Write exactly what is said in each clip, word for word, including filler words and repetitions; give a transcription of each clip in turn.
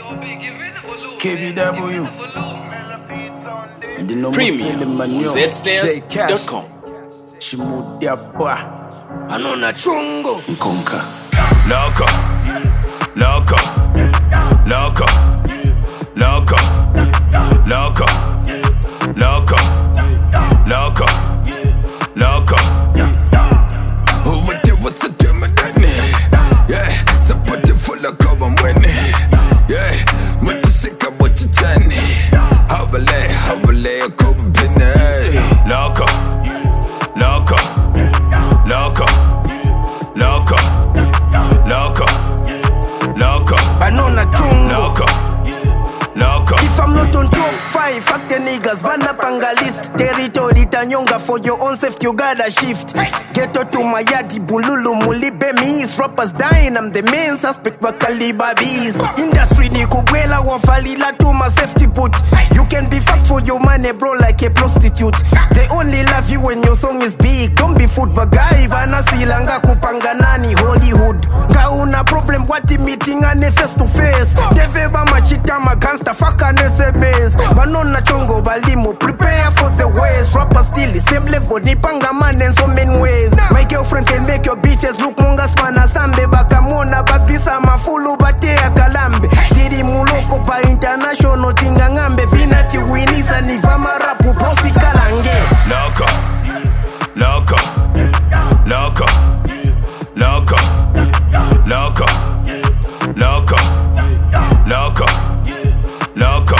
K B W. The number Premium. Z Snares dot com. Chimudiaba. Anona chungo. Nkonka. Loco. Loco. Loco. Loco. Loco. Loco. Loco. Loco. Who would do what's a German? Yeah, somebody full of cover I'm winning. Yeah, what you sick of what you trying? How will I, how will I come in? Loco. Loco. Loco. Loco. Loco. Loco. Banana chungo. Loco. Loco. If I'm not on top five, fuck the niggas, ban up panga list. Territory tanyonga, for your own safety you gotta shift. Ghetto to Mayadi, Bululu, Mulibe, me is rappers dying, I'm the main suspect, Wakaliba bees. Industry ni kubwela, wafalila to my safety boot. You can be fucked for your money, bro, like a prostitute. They only love you when your song is big. Don't be food bagai, bana silanga kupanganani, Hollywood. Gauna problem, what the meeting and face to face. Deveba machita magangsta, fuck an S M S. Banona chongo balimo, prepare for the ways. Rappers still the same level, nipanga man in so many ways. My girlfriend can make your bitches look monga spana sambe. Bakamona babisa mafulu batea kalambe. Tiri muloko pa international tingangambe. Vinati winisa ni vama rapu posi kalange. Loco. Loco. Loco. Loco. Loco. Loco. Loco. Loco.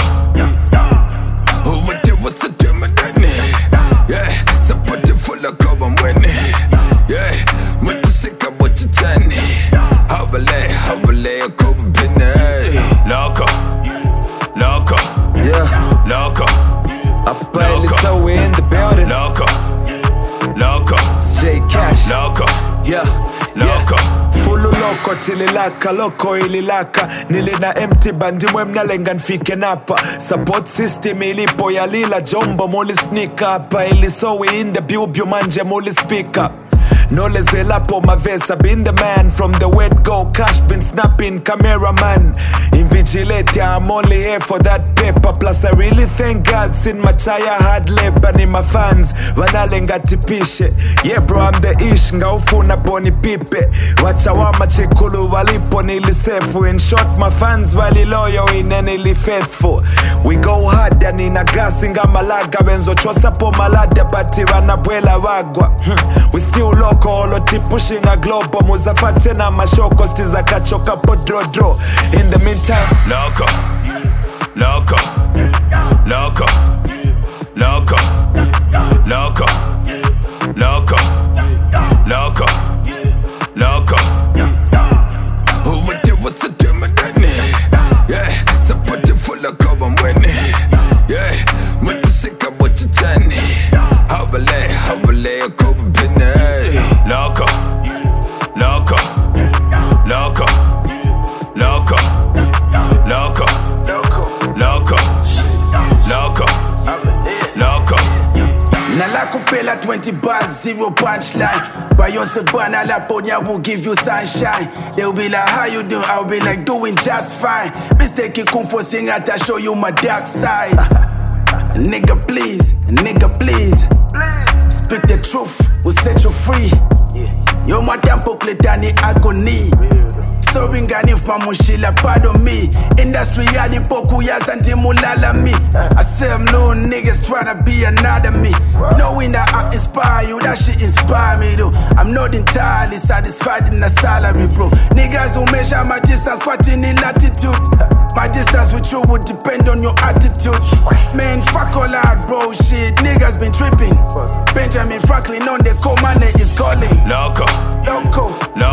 Who would do what's a German? Yeah, somebody full of cover I'm winning. Yeah, what you sick of what you trying? How will I, how will I come in? Loco. Loco. Yeah. Loco. Up early, so we in the building. Loco. Loco. It's J Cash. Loco. Yeah. Loco. Yeah. Fulu loko tililaka, loko ililaka. Nilina empty bandi mwe mnalenga nfike napa. Support system ilipo ya lila jombo muli sneak up. Ili so we in the bubu manje muli speak up. Nolezela po mavesa, been the man from the word go. Cash been snapping, cameraman. Invigilate, I'm only here for that paper. Plus I really thank God, sin machaya hard labor ni my fans. Wanalenga tipishe, yeah bro I'm the ish. Nga ufuna poni pipe. Wacha wama chikulu walipo nilisefu. In short my fans wali loyal inenili faithful. We go hard and in a gas inga malaga. Benzo chosa po malade pati wanabwela wagwa. hmm. We still loco, all ti pushing a globo. Muzafate na mashoko, stiza kachoka po dro dro. In the meantime, Loco. Loco. Loco. Loco. Loco. Loco. Loco. Loco. Who would do what's a German? Yeah, somebody full of cover I'm winning. Yeah, what you sick of what you trying? How will I, how will I come in? Loco. Loco. Loco. Loco. Loco. Loco. Loco. Loco. Nalakupela twenty bars, zero punchline. By your sabana la ponya will give you sunshine. They'll be like, how you do? I'll be like, doing just fine. Mistake kung for sing out, I show you my dark side. Nigga please, nigga please. Speak the truth, will set you free. Yo my tempo kletani agony. Sorry ngani if mamushila pardon me. Industry yali poku ya santi mulala me. I say I'm little niggas tryna be another me. Knowing that I inspire you, that shit inspire me though. I'm not entirely satisfied in the salary bro. Niggas who measure my distance, what in the latitude. My distance with you would depend on your attitude. Man, fuck all that bro shit. Niggas been tripping. Benjamin Franklin on the command is calling. Loco. Loco. Loco.